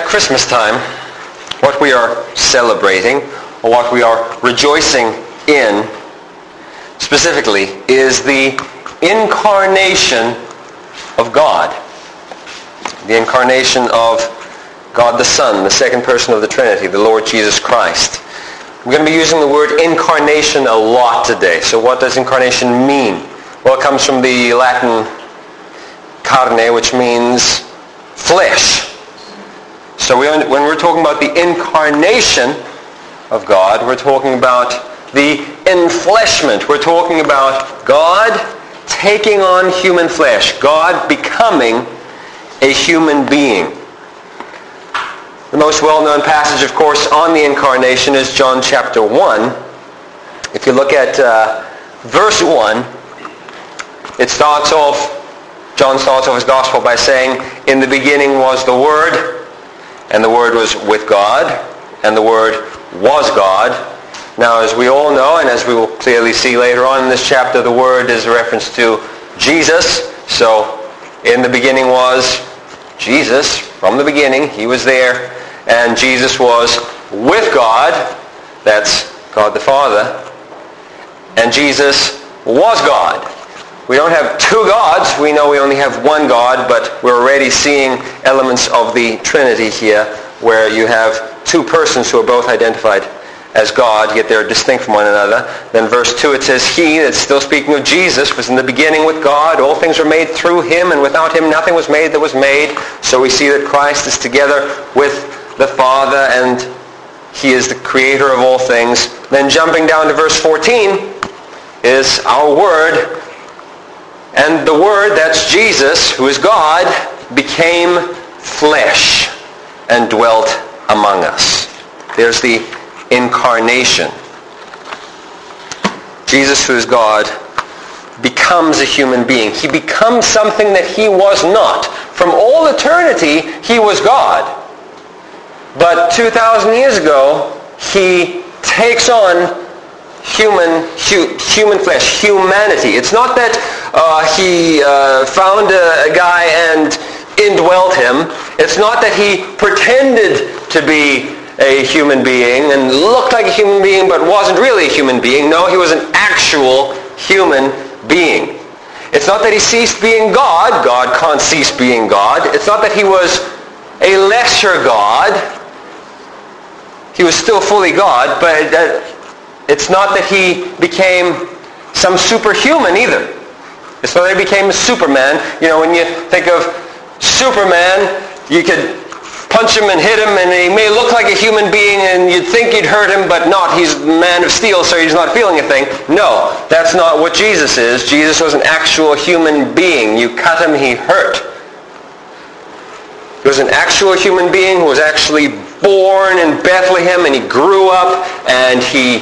Christmas time, what we are celebrating, or what we are rejoicing in, specifically, is the incarnation of God. The incarnation of God the Son, the second person of the Trinity, the Lord Jesus Christ. We're going to be using the word incarnation a lot today. So what does incarnation mean? Well, it comes from the Latin carne, which means flesh. So when we're talking about the incarnation of God, we're talking about the enfleshment. We're talking about God taking on human flesh, God becoming a human being. The most well-known passage, of course, on the incarnation is John chapter 1. If you look at verse 1, John starts off his gospel by saying, "In the beginning was the Word, and the Word was with God, and the Word was God." Now, as we all know, and as we will clearly see later on in this chapter, the Word is a reference to Jesus. So, in the beginning was Jesus. From the beginning, he was there. And Jesus was with God. That's God the Father. And Jesus was God. We don't have two gods. We know we only have one God, but we're already seeing elements of the Trinity here, where you have two persons who are both identified as God, yet they're distinct from one another. Then verse 2, it says, "He," that's still speaking of Jesus, "was in the beginning with God. All things were made through him, and without him nothing was made that was made." So we see that Christ is together with the Father, and he is the creator of all things. Then jumping down to verse 14 is our Word. And the Word, that's Jesus, who is God, became flesh and dwelt among us. There's the incarnation. Jesus, who is God, becomes a human being. He becomes something that he was not. From all eternity, he was God. But 2,000 years ago, he takes on human flesh, humanity. It's not that he found a guy and indwelt him. It's not that he pretended to be a human being and looked like a human being but wasn't really a human being. No, he was an actual human being. It's not that he ceased being God. God can't cease being God. It's not that he was a lesser God. He was still fully God, but it's not that he became some superhuman either. It's not that he became a Superman. You know, when you think of Superman, you could punch him and hit him, and he may look like a human being, and you'd think you'd hurt him, but not. He's a man of steel, so he's not feeling a thing. No, that's not what Jesus is. Jesus was an actual human being. You cut him, he hurt. He was an actual human being who was actually born in Bethlehem, and he grew up, and he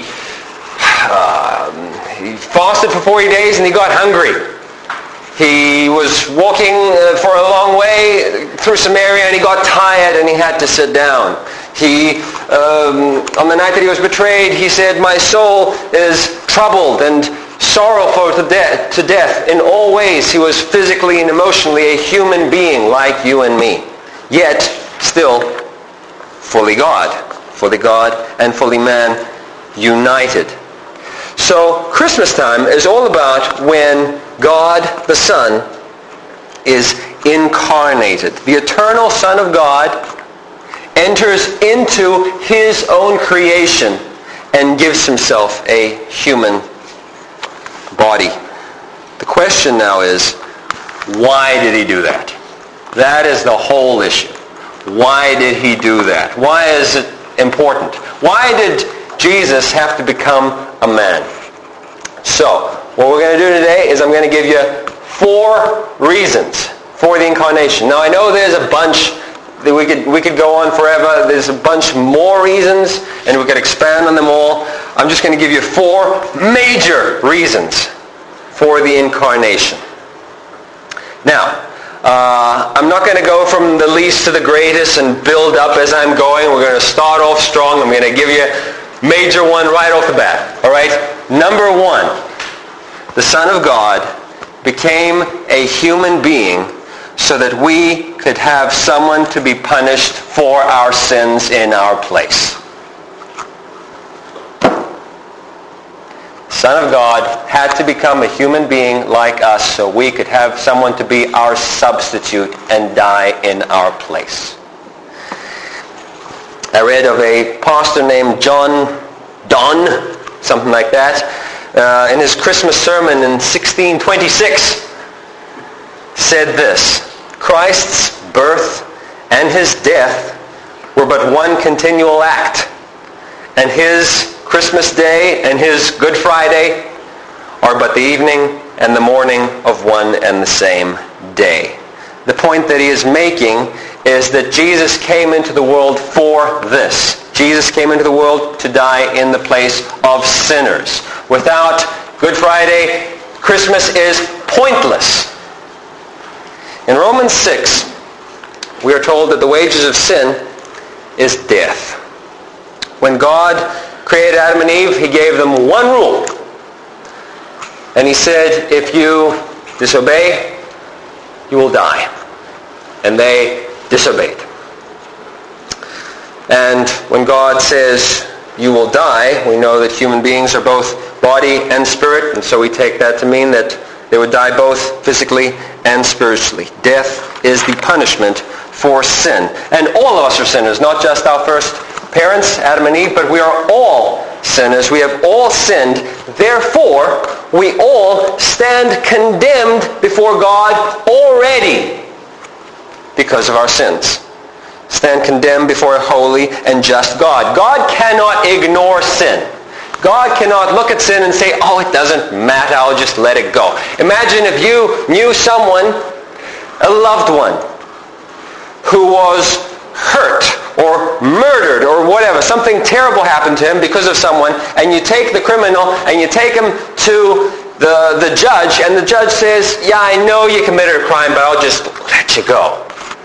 fasted for 40 days, and he got hungry. He was walking for a long way through Samaria, and he got tired, and he had to sit down. He, on the night that he was betrayed, he said, "My soul is troubled and sorrowful to death. In all ways, he was physically and emotionally a human being like you and me, yet still fully God and fully man, united." So Christmas time is all about when God the Son is incarnated. The eternal Son of God enters into his own creation and gives himself a human body. The question now is, why did he do that? That is the whole issue. Why did he do that? Why is it important? Why did Jesus have to become a man? So, what we're going to do today is I'm going to give you 4 reasons for the incarnation. Now, I know there's a bunch that we could go on forever. There's a bunch more reasons, and we could expand on them all. I'm just going to give you 4 major reasons for the incarnation. Now, I'm not going to go from the least to the greatest and build up as I'm going. We're going to start off strong. I'm going to give you major one right off the bat. All right? Number 1, the Son of God became a human being so that we could have someone to be punished for our sins in our place. Son of God had to become a human being like us so we could have someone to be our substitute and die in our place. I read of a pastor named John Donne, something like that, in his Christmas sermon in 1626, said this: Christ's birth and his death were but one continual act, and his Christmas Day and his Good Friday are but the evening and the morning of one and the same day. The point that he is making is that Jesus came into the world for this. Jesus came into the world to die in the place of sinners. Without Good Friday, Christmas is pointless. In Romans 6, we are told that the wages of sin is death. When God created Adam and Eve, he gave them one rule. And he said, if you disobey, you will die. And they disobeyed. And when God says you will die, we know that human beings are both body and spirit, and so we take that to mean that they would die both physically and spiritually. Death is the punishment for sin. And all of us are sinners, not just our first parents, Adam and Eve, but we are all sinners. We have all sinned. Therefore, we all stand condemned before God already because of our sins. Stand condemned before a holy and just God. God cannot ignore sin. God cannot look at sin and say, oh, it doesn't matter, I'll just let it go. Imagine if you knew someone, a loved one, who was hurt or murdered or whatever. Something terrible happened to him because of someone, and you take the criminal and you take him to the judge, and the judge says, yeah, I know you committed a crime, but I'll just let you go.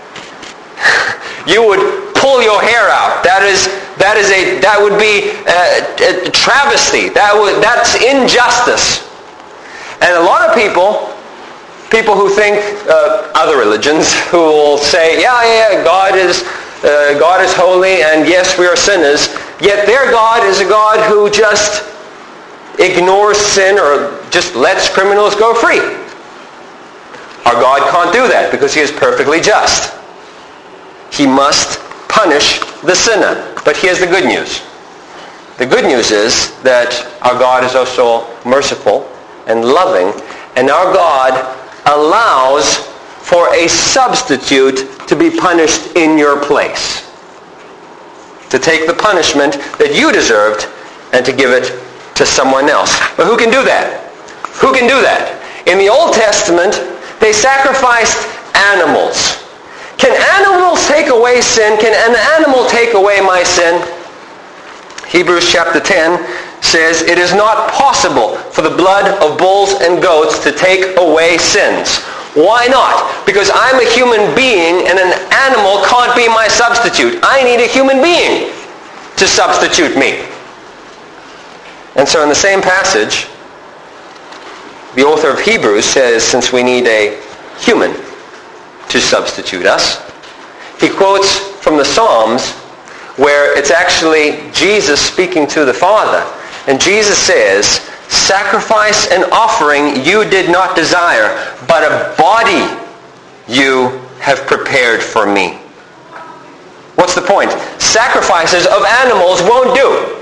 You would pull your hair out. That would be a travesty. That's injustice. And a lot of people who think other religions, who will say, yeah, God is holy, and yes, we are sinners. Yet their God is a God who just ignores sin or just lets criminals go free. Our God can't do that because he is perfectly just. He must punish the sinner. But here's the good news. The good news is that our God is also merciful and loving, and our God allows for a substitute to be punished in your place. To take the punishment that you deserved and to give it to someone else. But who can do that? Who can do that? In the Old Testament, they sacrificed animals. Can animals take away sin? Can an animal take away my sin? Hebrews chapter 10 says, it is not possible for the blood of bulls and goats to take away sins. Why not? Because I'm a human being and an animal can't be my substitute. I need a human being to substitute me. And so in the same passage, the author of Hebrews says, since we need a human to substitute us, he quotes from the Psalms where it's actually Jesus speaking to the Father. And Jesus says, sacrifice and offering you did not desire, but a body you have prepared for me. What's the point? Sacrifices of animals won't do.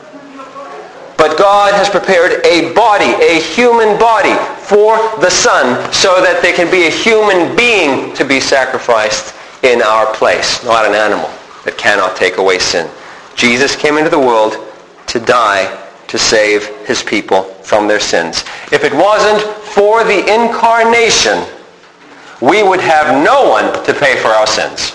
But God has prepared a body, a human body, for the Son, so that there can be a human being to be sacrificed in our place, not an animal that cannot take away sin. Jesus came into the world to die to save his people from their sins. If it wasn't for the incarnation, we would have no one to pay for our sins.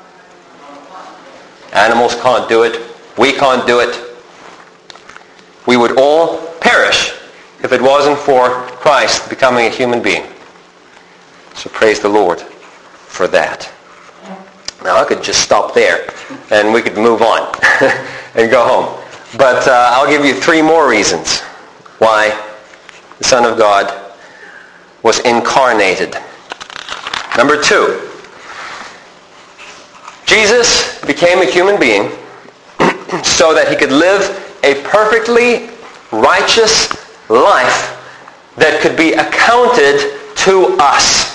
Animals can't do it. We can't do it. We would all perish if it wasn't for Christ becoming a human being. So praise the Lord for that. Now I could just stop there and we could move on and go home. But I'll give you 3 more reasons why the Son of God was incarnated. Number 2, Jesus became a human being so that he could live a perfectly righteous life that could be accounted to us.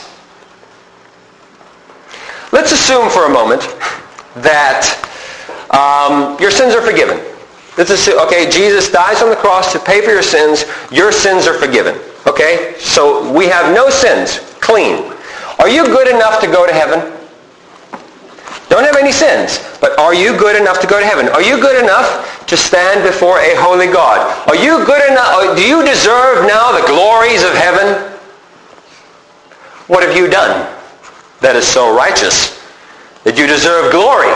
Let's assume for a moment that your sins are forgiven. Let's assume, okay, Jesus dies on the cross to pay for your sins are forgiven. Okay? So we have no sins, clean. Are you good enough to go to heaven? Don't have any sins, but are you good enough to go to heaven? Are you good enough to stand before a holy God? Are you good enough? Do you deserve now the glories of heaven? What have you done that is so righteous that you deserve glory?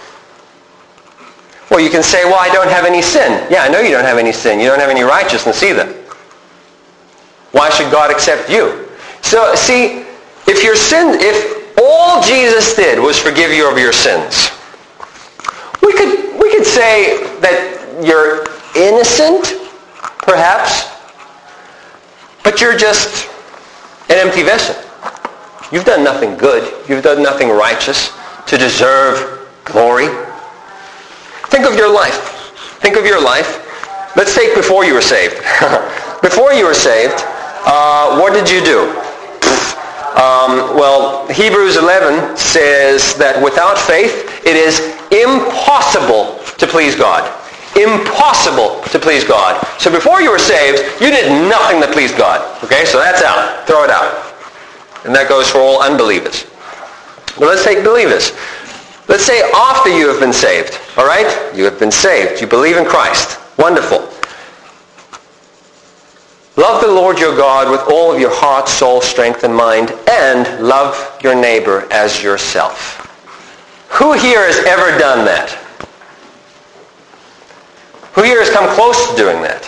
Well, you can say, well, I don't have any sin. Yeah, I know you don't have any sin. You don't have any righteousness either. Why should God accept you? So, see, if all Jesus did was forgive you of your sins, we could say that you're innocent, perhaps, but you're just an empty vessel. You've done nothing good. You've done nothing righteous to deserve glory. Think of your life. Think of your life. Let's take before you were saved. Before you were saved, what did you do? Well, Hebrews 11 says that without faith, it is impossible to please God. Impossible to please God. So before you were saved, you did nothing that pleased God. Okay, so that's out. Throw it out. And that goes for all unbelievers. But let's take believers. Let's say after you have been saved. All right? You have been saved. You believe in Christ. Wonderful. Love the Lord your God with all of your heart, soul, strength, and mind, and love your neighbor as yourself. Who here has ever done that? Who here has come close to doing that?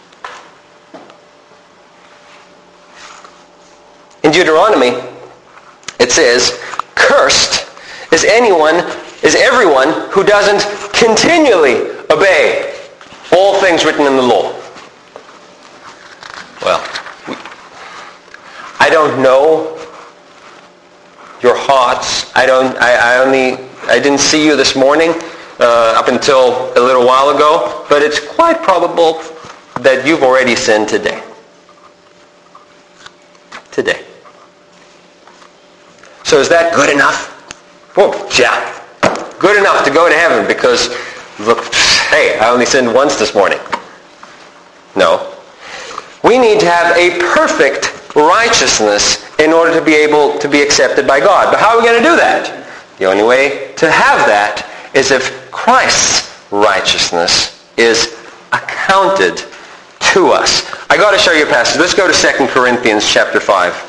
In Deuteronomy, it says, cursed is everyone who doesn't continually obey all things written in the law. Well, I don't know your hearts. I didn't see you this morning up until a little while ago, but it's quite probable that you've already sinned today. Today. So is that good enough? Oh, yeah. Good enough to go to heaven because, look, hey, I only sinned once this morning. No. We need to have a perfect righteousness in order to be able to be accepted by God. But how are we going to do that? The only way to have that is if Christ's righteousness is accounted to us. I got to show you a passage. Let's go to 2 Corinthians chapter 5.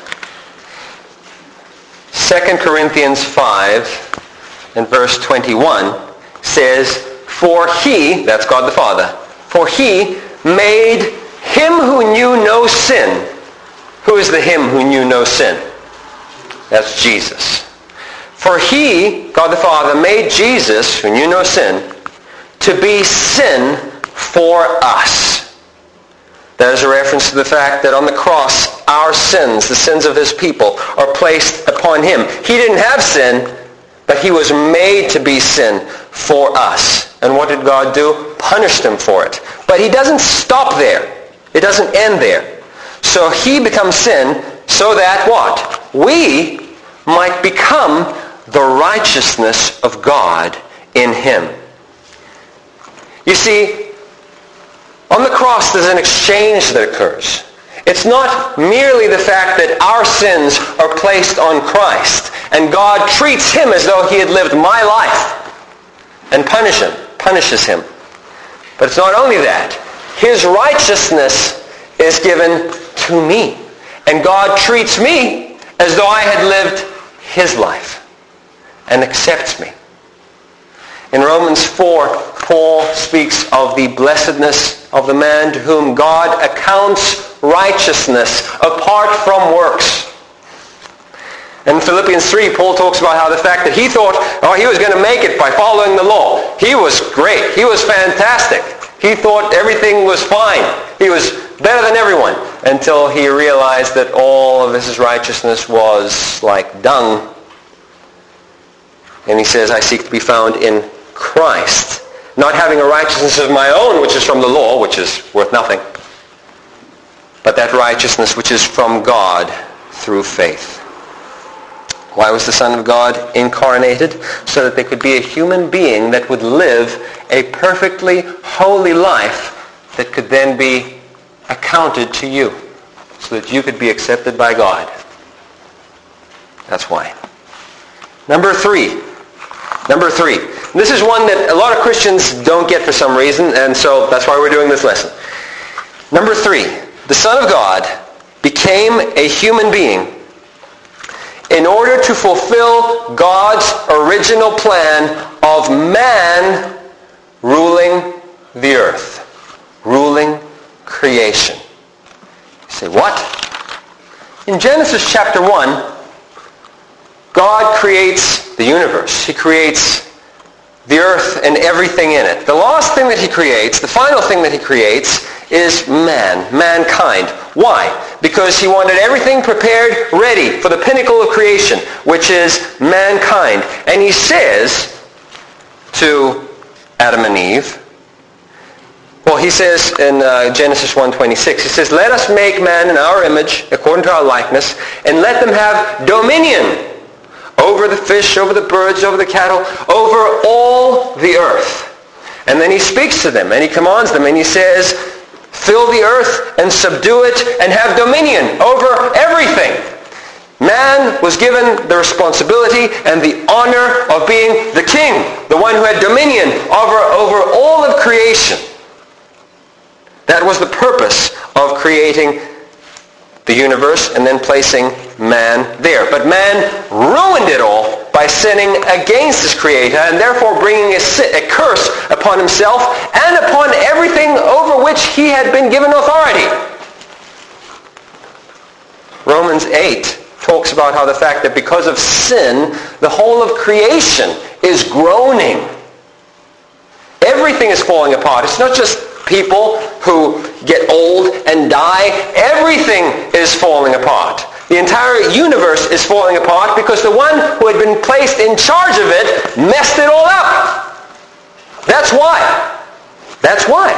2 Corinthians 5 and verse 21 says, for he, that's God the Father, for he made him who knew no sin. Who is the him who knew no sin? That's Jesus. For he, God the Father, made Jesus, who knew no sin, to be sin for us. That is a reference to the fact that on the cross, our sins, the sins of his people, are placed upon him. He didn't have sin, but he was made to be sin for us. And what did God do? Punished him for it. But he doesn't stop there. It doesn't end there. So he becomes sin so that what? We might become the righteousness of God in him. You see, on the cross there's an exchange that occurs. It's not merely the fact that our sins are placed on Christ and God treats him as though he had lived my life and punishes him. But it's not only that. His righteousness is given to me. And God treats me as though I had lived his life and accepts me. In Romans 4, Paul speaks of the blessedness of the man to whom God accounts righteousness apart from works. In Philippians 3, Paul talks about how the fact that he thought, he was going to make it by following the law. He was great. He was fantastic. He thought everything was fine. He was better than everyone until he realized that all of his righteousness was like dung And he says, I seek to be found in Christ, not having a righteousness of my own, which is from the law, which is worth nothing, but that righteousness which is from God through faith. Why was the Son of God incarnated? So that there could be a human being that would live a perfectly holy life that could then be accounted to you, so that you could be accepted by God. That's why. Number three. This is one that a lot of Christians don't get for some reason, and so that's why we're doing this lesson. Number 3. The Son of God became a human being in order to fulfill God's original plan of man ruling the earth, ruling creation. You say, what? In Genesis chapter 1, God creates the universe. He creates the earth and everything in it. The last thing that he creates, the final thing that he creates, is mankind. Why? Because he wanted everything prepared, ready for the pinnacle of creation, which is mankind. And he says to Adam and Eve, well, he says in Genesis 1:26, he says, let us make man in our image, according to our likeness, and let them have dominion over the fish, over the birds, over the cattle, over all the earth. And then he speaks to them, and he commands them, and he says, fill the earth and subdue it and have dominion over everything. Man was given the responsibility and the honor of being the king, the one who had dominion over all of creation. That was the purpose of creating the universe and then placing man there. But man ruined it all by sinning against his creator and therefore bringing a curse upon himself and upon everything over which he had been given authority. Romans 8 talks about how the fact that because of sin, the whole of creation is groaning. Everything is falling apart. It's not just people who get old and die. Everything is falling apart. The entire universe is falling apart because the one who had been placed in charge of it messed it all up. That's why. That's why.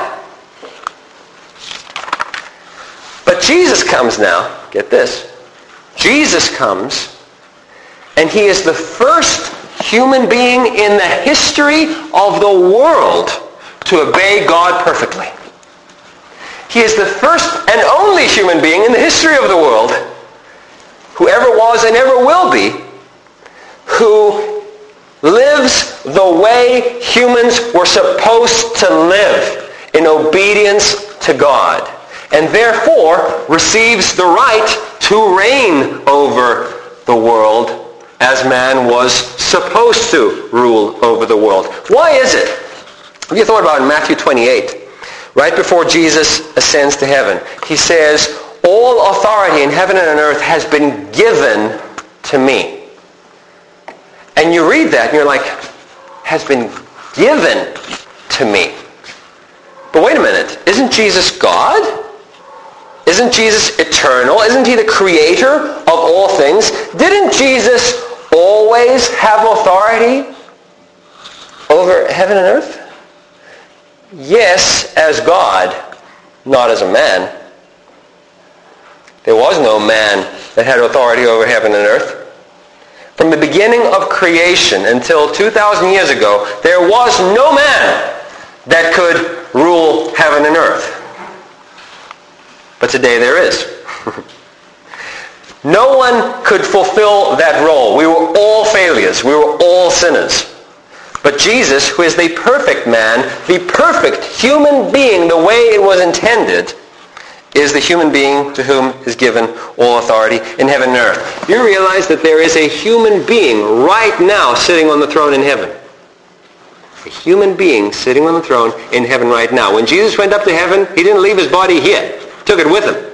But Jesus comes now. Get this. Jesus comes, and he is the first human being in the history of the world to obey God perfectly. He is the first and only human being in the history of the world, who ever was and ever will be, who lives the way humans were supposed to live, in obedience to God, and therefore receives the right to reign over the world as man was supposed to rule over the world. Why is it? Have you thought about in Matthew 28, right before Jesus ascends to heaven, he says, all authority in heaven and on earth has been given to me. And you read that and you're like, has been given to me. But wait a minute, isn't Jesus God? Isn't Jesus eternal? Isn't he the creator of all things? Didn't Jesus always have authority over heaven and earth? Yes, as God, not as a man. There was no man that had authority over heaven and earth. From the beginning of creation until 2,000 years ago, there was no man that could rule heaven and earth. But today there is. No one could fulfill that role. We were all failures. We were all sinners. But Jesus, who is the perfect man, the perfect human being, the way it was intended, is the human being to whom is given all authority in heaven and earth. You realize that there is a human being right now sitting on the throne in heaven. A human being sitting on the throne in heaven right now. When Jesus went up to heaven, he didn't leave his body here. He took it with him.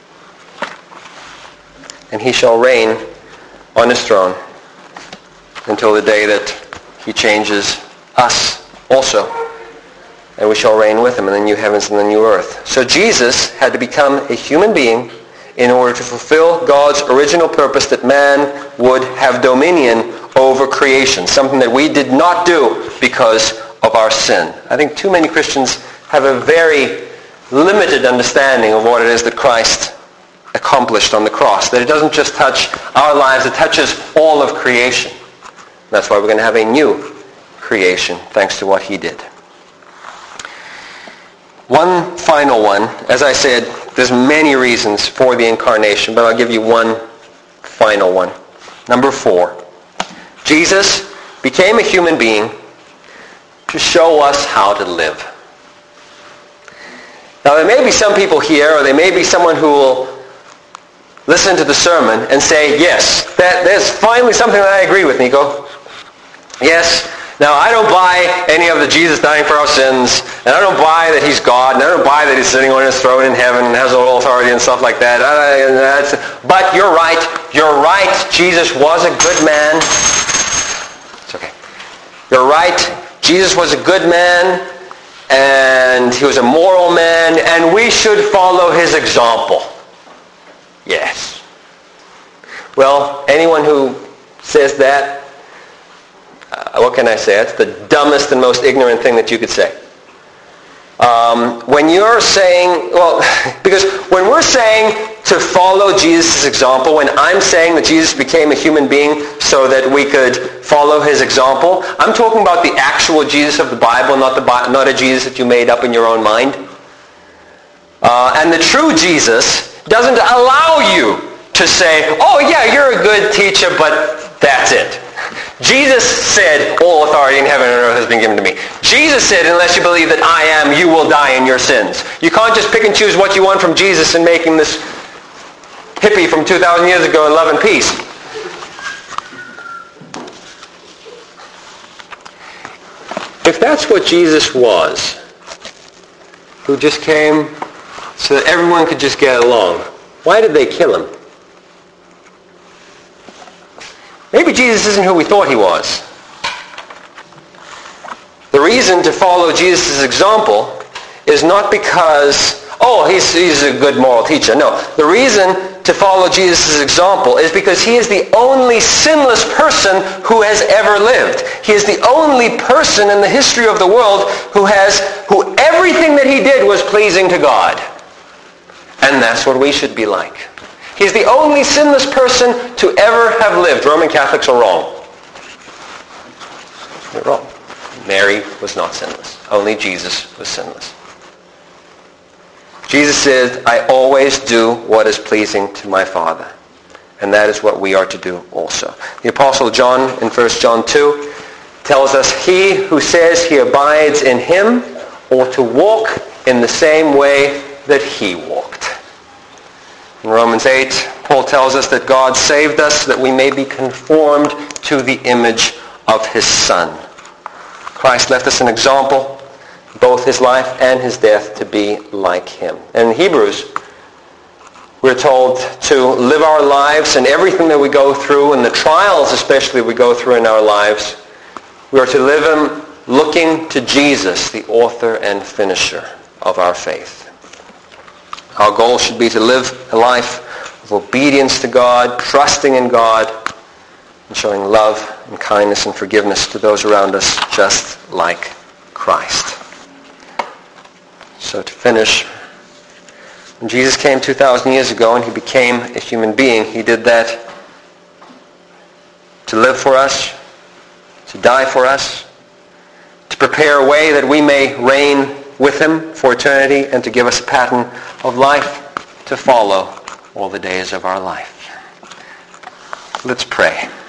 And he shall reign on his throne until the day that he changes us also. And we shall reign with him in the new heavens and the new earth. So Jesus had to become a human being in order to fulfill God's original purpose that man would have dominion over creation, something that we did not do because of our sin. I think too many Christians have a very limited understanding of what it is that Christ accomplished on the cross, that it doesn't just touch our lives, it touches all of creation. That's why we're going to have a new creation, thanks to what he did. One final one. As I said, there's many reasons for the incarnation, but I'll give you one final one. Number 4. Jesus became a human being to show us how to live. Now, there may be some people here, or there may be someone who will listen to the sermon and say, yes, there's finally something that I agree with. And you go, yes, now I don't buy any of the Jesus dying for our sins, and I don't buy that he's God, and I don't buy that he's sitting on his throne in heaven and has all authority and stuff like that. But you're right. You're right. Jesus was a good man. It's okay. You're right. Jesus was a good man, and he was a moral man, and we should follow his example. Yes. Well, anyone who says that, what can I say? It's the dumbest and most ignorant thing that you could say. When you're saying, well, because when we're saying to follow Jesus' example, when I'm saying that Jesus became a human being so that we could follow his example, I'm talking about the actual Jesus of the Bible, not a Jesus that you made up in your own mind. And the true Jesus doesn't allow you to say, oh yeah, you're a good teacher, but that's it. Jesus said, all authority in heaven and earth has been given to me. Jesus said, unless you believe that I am, you will die in your sins. You can't just pick and choose what you want from Jesus and making this hippie from 2,000 years ago in love and peace. If that's what Jesus was, who just came so that everyone could just get along, why did they kill him? Maybe Jesus isn't who we thought he was. The reason to follow Jesus' example is not because, oh, he's a good moral teacher. No. The reason to follow Jesus' example is because he is the only sinless person who has ever lived. He is the only person in the history of the world who everything that he did was pleasing to God. And that's what we should be like. He's the only sinless person to ever have lived. Roman Catholics are wrong. They're wrong. Mary was not sinless. Only Jesus was sinless. Jesus said, I always do what is pleasing to my Father. And that is what we are to do also. The Apostle John in 1 John 2 tells us, he who says he abides in him ought to walk in the same way that he walked. In Romans 8, Paul tells us that God saved us so that we may be conformed to the image of his Son. Christ left us an example, both his life and his death, to be like him. And in Hebrews, we're told to live our lives and everything that we go through, and the trials especially we go through in our lives, we are to live them looking to Jesus, the author and finisher of our faith. Our goal should be to live a life of obedience to God, trusting in God, and showing love and kindness and forgiveness to those around us, just like Christ. So to finish, when Jesus came 2,000 years ago and he became a human being, he did that to live for us, to die for us, to prepare a way that we may reign with him for eternity, and to give us a pattern of life to follow all the days of our life. Let's pray.